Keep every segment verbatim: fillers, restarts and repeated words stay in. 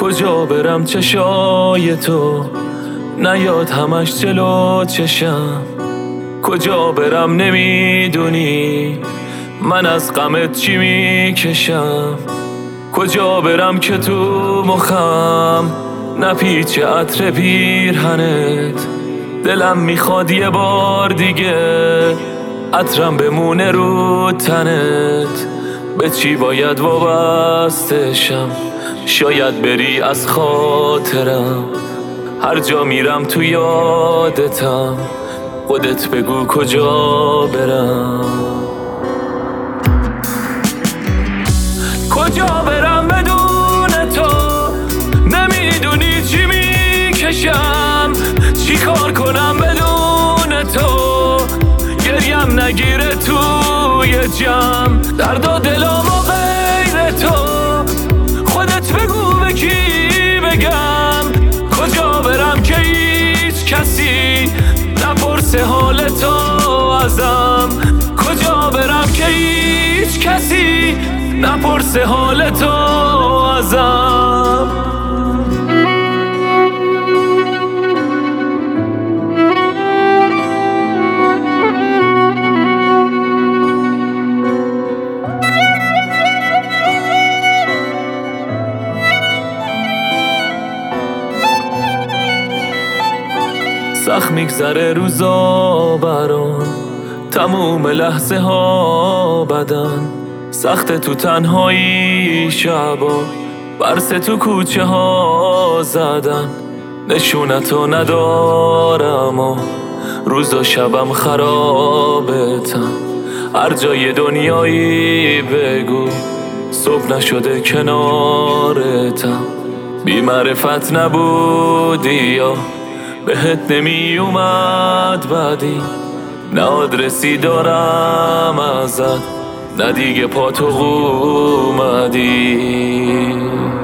کجا برم چشای تو نیاد همش جلو چشم، کجا برم نمیدونی من از غمت چی میکشم، کجا برم که تو مخم نپیچه عطر پیرهنت، دلم میخواد یه بار دیگه عطرم بمونه رو تنت، به چی باید وابستشم شاید بری از خاطرم، هر جا میرم تو یادتم خودت بگو کجا برم، کجا برم بدون تو نمیدونی چی میکشم، چی کار کنم بدون تو گریم نگیره توی جمع، درد و دلم و غیر تو خودت بگو به کی بگم، کجا برم که هیچ کسی نپرسه حال تو ازم، کجا برم که هیچ کسی نپرسه حال تو ازم. سخت میگذره روزا برام تموم لحظه ها بدن، سخت تو تنهایی شبا برس تو کوچه ها زدن، نشونتو ندارم و روز و شبم خرابتم، هر جای دنیایی بگو صبح نشده کنارتم، بی معرفت نبودی یا بهت نمی اومد بعدی، نه آدرسی دارم ازت نه دیگه پا تو اومدی،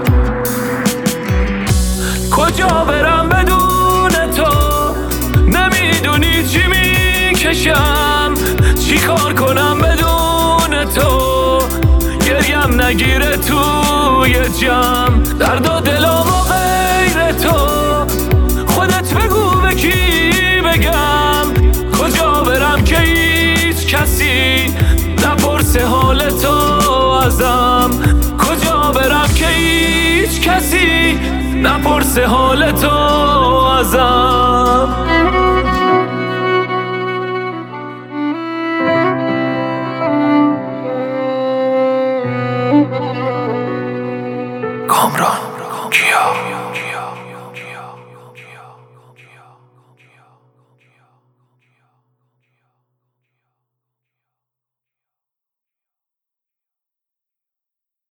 کجا برم بدون تو نمیدونی چی میکشم، چی کار کنم بدون تو گریم نگیره توی جمع، درد و دلم و غیر تو خودت بگو به کی بگم، کجا برم که هیچ کسی نپرسه حال تو ازم، کجا برم که هیچ کسی نپرسه حال تو ازم. کامران